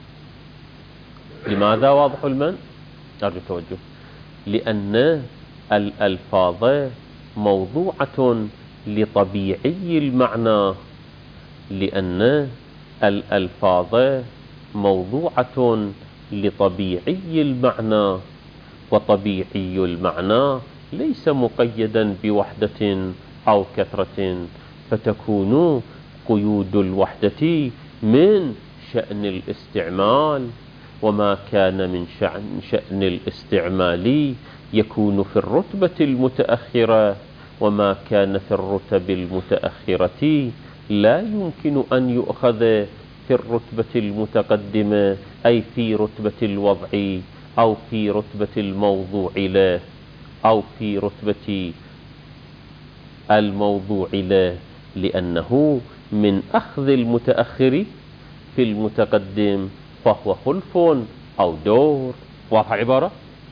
S1: لماذا واضح المنع؟ أرجو التوجه. لأن الألفاظ موضوعة لطبيعي المعنى لأن الألفاظ موضوعة لطبيعي المعنى وطبيعي المعنى ليس مقيدا بوحدة أو كثرة، فتكون قيود الوحدة من شأن الاستعمال، وما كان من شأن, شأن الاستعمال يكون في الرتبة المتأخرة، وما كان في الرتب المتأخرة لا يمكن أن يؤخذ في الرتبة المتقدمة، أي في رتبة الوضع أو في رتبة الموضوع له أو في رتبة الموضوع له، لأنه من أخذ المتأخر في المتقدم فهو خلف أو دور. واضح عبارة؟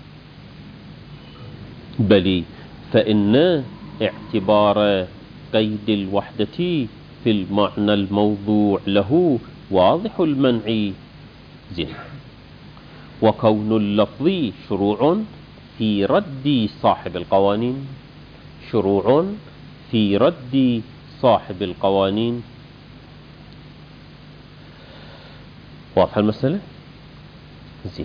S1: بل فإن اعتبار قيد الوحدة في المعنى الموضوع له واضح المنع. زين. وكون اللفظ شروع في رد صاحب القوانين شروع في رد صاحب القوانين. واضح المسألة؟ زين.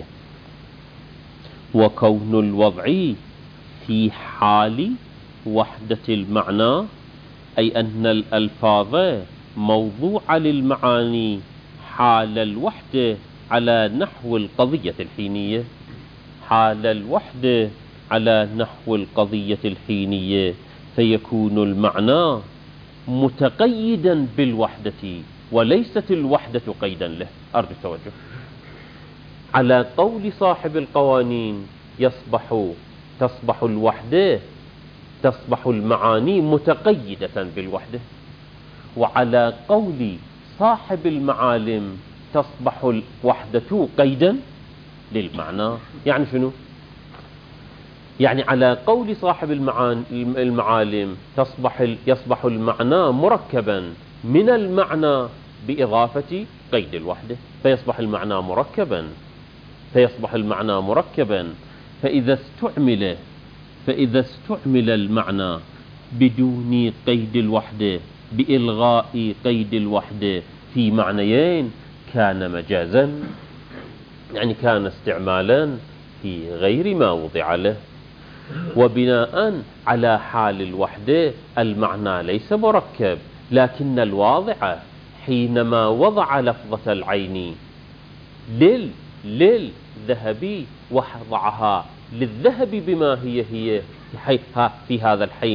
S1: وكون الوضع في حال وحدة المعنى، أي أن الألفاظ موضوعة للمعاني حال الوحدة على نحو القضية الحينية حال الوحدة على نحو القضية الحينية فيكون المعنى متقيدا بالوحدة وليست الوحدة قيدا له. أرجو التوجه. على قول صاحب القوانين يصبح تصبح الوحدة تصبح المعاني متقيدة بالوحدة، وعلى قول صاحب المعالم تصبح الوحدة قيدا للمعنى. يعني شنو؟ يعني على قول صاحب المعالم تصبح يصبح المعنى مركبا من المعنى بإضافة قيد الوحدة، فيصبح المعنى مركبا فيصبح المعنى مركبا فإذا استعمل فإذا استعمل المعنى بدون قيد الوحدة بإلغاء قيد الوحدة في معنيين كان مجازا، يعني كان استعمالا في غير ما وضع له. وبناء على حال الوحدة المعنى ليس مركب، لكن الواضع حينما وضع لفظة العين لل للذهب وضعها للذهب بما هي هي في هذا الحين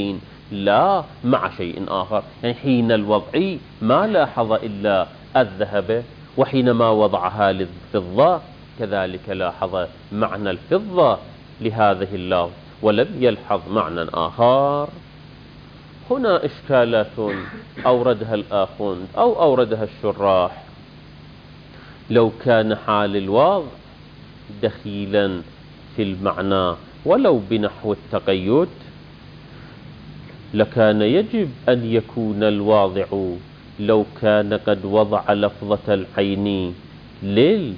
S1: لا مع شيء آخر. يعني حين الوضع ما لاحظ إلا الذهب، وحينما وضعها للفضة كذلك لاحظ معنى الفضة لهذه اللفظ ولم يلحظ معنى آخر. هنا إشكالات أوردها الآخوند أو أوردها الشراح. لو كان حال الوضع دخيلا في المعنى ولو بنحو التقيد لكان يجب أن يكون الواضع لو كان قد وضع لفظة العين لل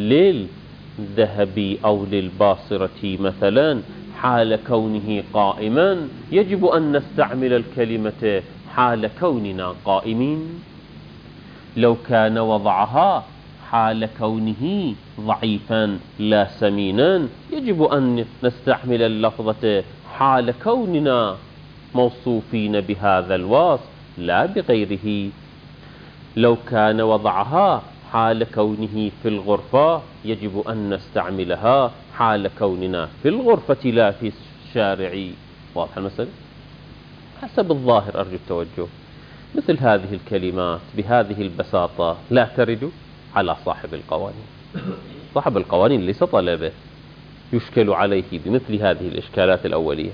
S1: للذهب أو للباصرة مثلا حال كونه قائما، يجب أن نستعمل الكلمة حال كوننا قائمين. لو كان وضعها حال كونه ضعيفا لا سمينا، يجب أن نستعمل اللفظة حال كوننا موصوفين بهذا الوصف لا بغيره. لو كان وضعها حال كونه في الغرفة، يجب أن نستعملها حال كوننا في الغرفة لا في الشارع. واضح المسألة؟ حسب الظاهر أرجو التوجه. مثل هذه الكلمات بهذه البساطة لا ترد على صاحب القوانين. صاحب القوانين ليس طلبة يشكل عليه بمثل هذه الإشكالات الأولية.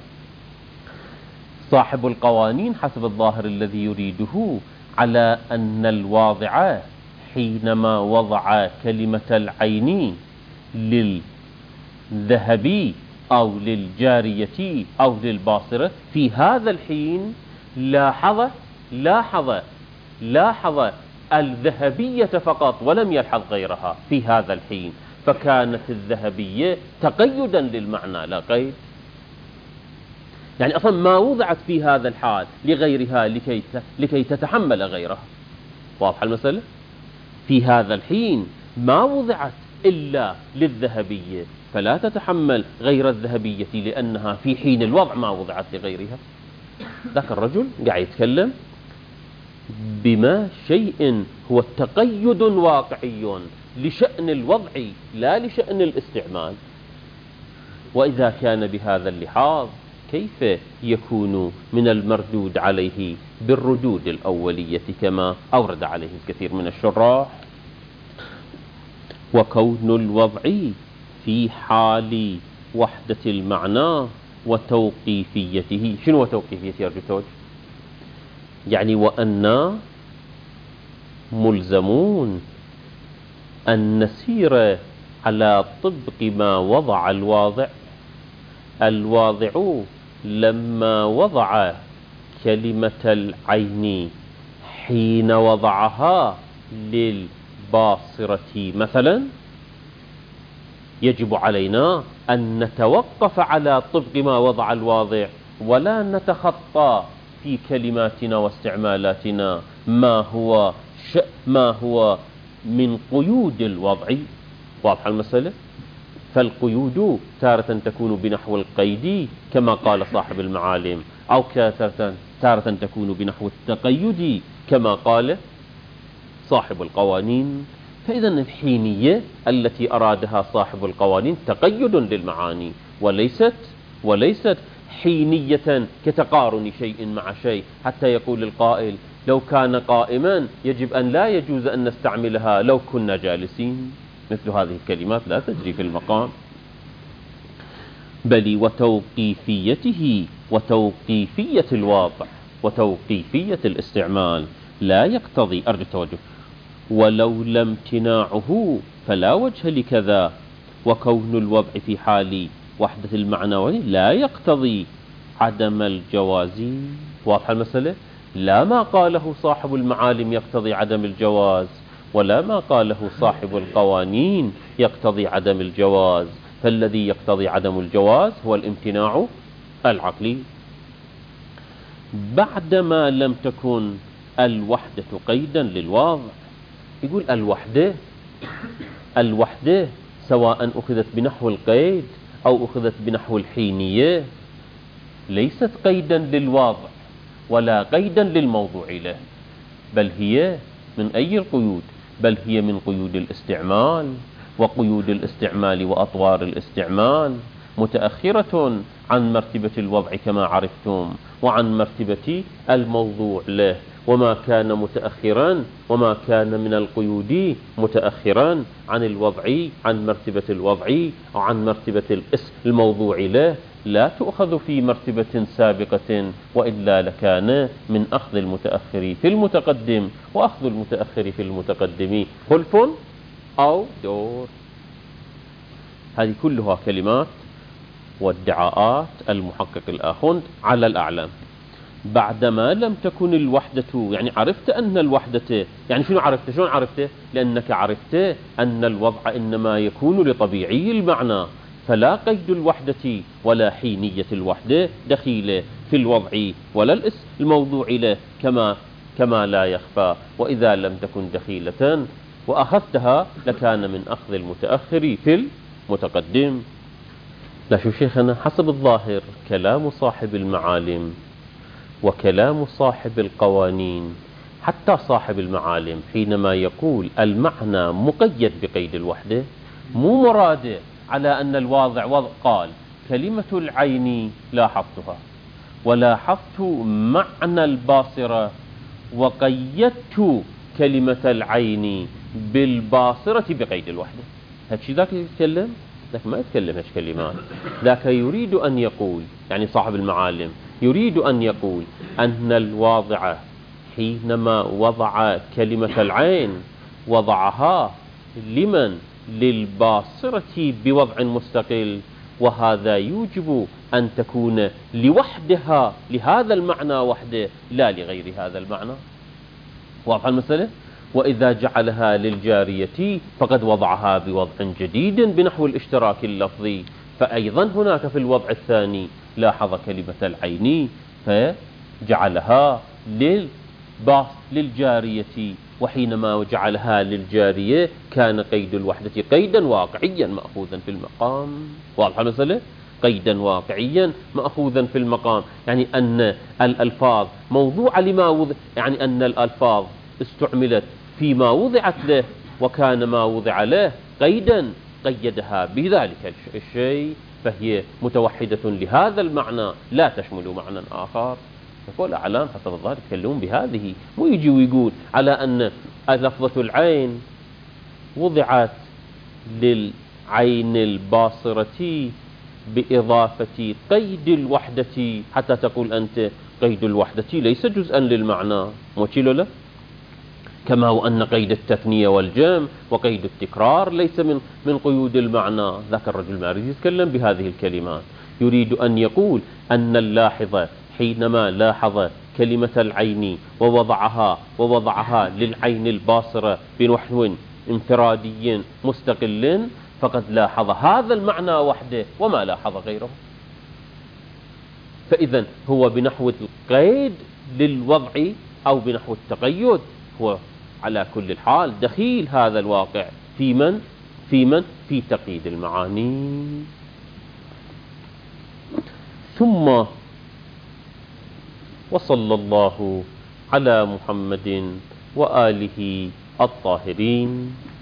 S1: صاحب القوانين حسب الظاهر الذي يريده على أن الواضع حينما وضع كلمة العين للذهب أو للجارية أو للباصرة في هذا الحين لاحظ لاحظ لاحظ الذهبية فقط ولم يلحظ غيرها في هذا الحين، فكانت الذهبية تقيدا للمعنى لا قيد. يعني أصلا ما وضعت في هذا الحال لغيرها لكي لكي تتحمل غيرها. واضح المسألة؟ في هذا الحين ما وضعت إلا للذهبية فلا تتحمل غير الذهبية لأنها في حين الوضع ما وضعت لغيرها. ذاك الرجل قاعد يتكلم بما شيء هو تقيد واقعي لشأن الوضع لا لشأن الاستعمال. وإذا كان بهذا اللحاظ كيف يكون من المردود عليه بالردود الأولية كما أورد عليه الكثير من الشراح؟ وكون الوضع في حال وحدة المعنى وتوقيفيته. شنو توقيفيته يرجو توجه؟ يعني وأننا ملزمون أن نسير على طبق ما وضع الواضع. الواضع لما وضع كلمة العين حين وضعها للباصرة مثلا، يجب علينا أن نتوقف على طبق ما وضع الواضع ولا نتخطى في كلماتنا واستعمالاتنا ما هو ش... ما هو من قيود الوضع. واضح المسألة؟ فالقيود تارة تكون بنحو القيد كما قال صاحب المعالم، أو تارة تكون بنحو التقيد كما قال صاحب القوانين. فإذا الحينية التي أرادها صاحب القوانين تقيد للمعاني وليست وليست حينية كتقارن شيء مع شيء حتى يقول القائل لو كان قائما يجب أن لا يجوز أن نستعملها لو كنا جالسين. مثل هذه الكلمات لا تجري في المقام. بل وتوقيفيته وتوقيفية الواضع وتوقيفية الاستعمال لا يقتضي أرجو التوجه ولولا امتناعه فلا وجه لكذا. وكون الوضع في حال وحدة المعنى لا يقتضي عدم الجواز. واضح المسألة؟ لا ما قاله صاحب المعالم يقتضي عدم الجواز، ولا ما قاله صاحب القوانين يقتضي عدم الجواز. فالذي يقتضي عدم الجواز هو الامتناع العقلي. بعدما لم تكن الوحدة قيدا للواضع. يقول الوحدة الوحدة سواء أخذت بنحو القيد أو أخذت بنحو الحينية ليست قيدا للواضع ولا قيدا للموضوع له، بل هي من أي القيود؟ بل هي من قيود الاستعمال، وقيود الاستعمال وأطوار الاستعمال متأخرة عن مرتبة الوضع كما عرفتم، وعن مرتبة الموضوع له. وما كان متأخرا وما كان من القيود متأخرا عن الوضع، عن مرتبة الوضع وعن مرتبة الاسم الموضوع له، لا تؤخذ في مرتبة سابقة، وإلا لكان من أخذ المتأخر في المتقدم وأخذ المتأخر في المتقدم خلف أو دور. هذه كلها كلمات وادعاءات المحقق الآخوند على الأعلام. بعدما لم تكن الوحدة، يعني عرفت أن الوحدة، يعني شنو عرفت؟ شلون عرفت؟ لأنك عرفت أن الوضع إنما يكون لطبيعي المعنى، فلا قيد الوحدة ولا حينية الوحدة دخيلة في الوضع ولا الاسم الموضوع له، كما كما لا يخفى. وإذا لم تكن دخيلة وأخذتها لكان من أخذ المتأخر في المتقدم. لا شو شيخنا، حسب الظاهر كلام صاحب المعالم وكلام صاحب القوانين، حتى صاحب المعالم حينما يقول المعنى مقيد بقيد الوحدة، مو مراده على أن الواضع وضع. قال كلمة العين لاحظتها ولاحظت معنى الباصرة وقيدت كلمة العين بالباصرة بقيد الوحدة. هالشي ذاك يتكلم؟ ذاك ما يتكلم هاش كلمات. ذاك يريد أن يقول، يعني صاحب المعالم يريد أن يقول أن الواضع حينما وضع كلمة العين وضعها لمن؟ للباصرة بوضع مستقل، وهذا يوجب أن تكون لوحدها لهذا المعنى وحده لا لغير هذا المعنى. واضح المسألة؟ وإذا جعلها للجارية فقد وضعها بوضع جديد بنحو الاشتراك اللفظي. فأيضا هناك في الوضع الثاني لاحظ كلمة العين فجعلها للجارية، وحينما جعلها للجارية كان قيد الوحدة قيدا واقعيا مأخوذا في المقام. واضح المسألة؟ قيدا واقعيا مأخوذا في المقام، يعني أن الألفاظ موضوعة لما وضع، يعني أن الألفاظ استعملت فيما وضعت له، وكان ما وضع له قيدا قيدها بذلك الشيء، فهي متوحدة لهذا المعنى لا تشمل معنى آخر. يقول أعلام حسب الظاهر يتكلمون بهذه، مو يجي ويقول على أن لفظة العين وضعت للعين الباصرة بإضافة قيد الوحدة، حتى تقول أنت قيد الوحدة ليس جزءا للمعنى، موشيلو له، كما هو أن قيد التثنية والجمع وقيد التكرار ليس من من قيود المعنى. ذاك الرجل ما يريد يتكلم بهذه الكلمات، يريد أن يقول أن اللاحظ حينما لاحظ كلمة العين ووضعها ووضعها للعين الباصرة بنحو انفرادي مستقل، فقد لاحظ هذا المعنى وحده وما لاحظ غيره. فإذا هو بنحو القيد للوضع أو بنحو التقيد، هو على كل الحال دخيل هذا الواقع في من؟ في من؟ في تقييد المعاني. ثم وصلى الله على محمد وآله الطاهرين.